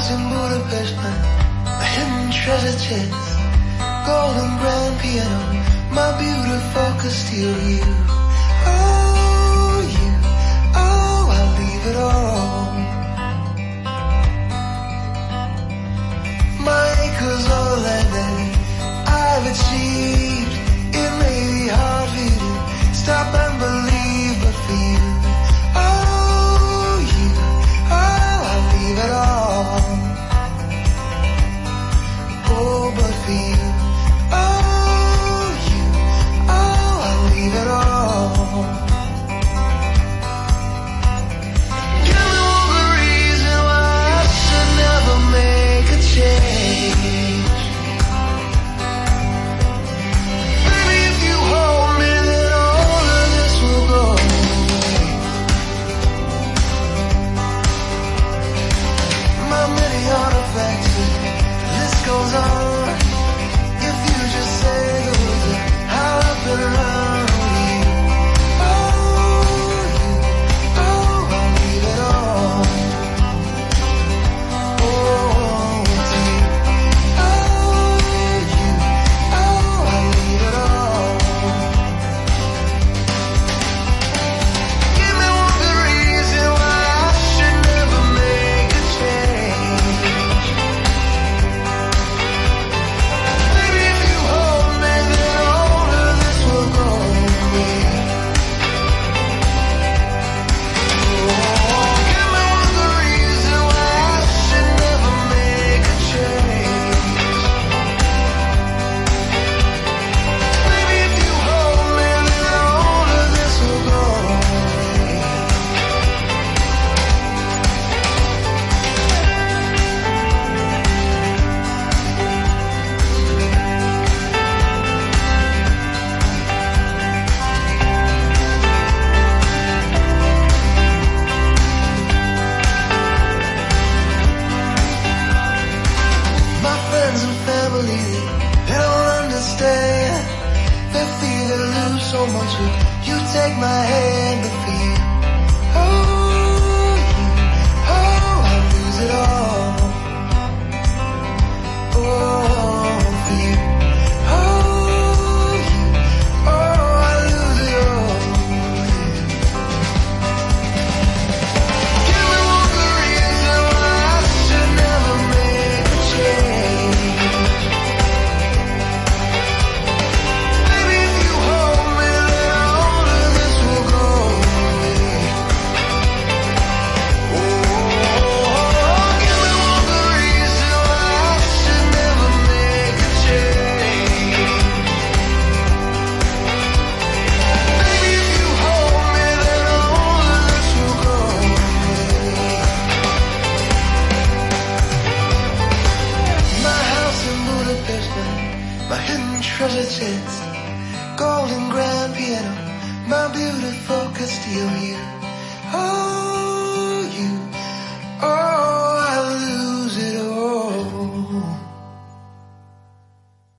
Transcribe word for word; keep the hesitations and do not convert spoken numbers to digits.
house in Budapest, my, my hidden treasure chest, golden grand piano, my beautiful Castile you. Oh, you, oh, I'll leave it all. My acres of land that I've achieved, it may be hard for you to stop and believe, but for you, oh, you, oh, I'll leave it all. Oh, but for you, oh, you, oh, I'll leave it all. Give me one good reason why I should never make a change. Baby, if you hold me, then all of this will go away. My many artifacts, the list goes on. If you just say the words, I'll up and run with you. Oh, you, oh, I'll leave it all. Oh, it's you. Oh, you, oh, I'll leave it all. Give me one good reason why I should never make a change. Baby, if you hold me, then all of this will go away. Oh, give me one good reason why I should never make a change. Baby, if you hold me, then all of this will go away. My friends and family, they don't understand. They feel they lose so much if you take my hand, but for you, oh, you, oh, I lose it all. Oh, for you, oh, you, oh, I lose it all. Give me one good reason why I should never make a change. Baby, if you hold me, then all of this will go away. Oh, give me one good reason why I should never make a change. Baby, if you hold me, then all of this will go away. My house in Budapest, my, my hidden treasure chest,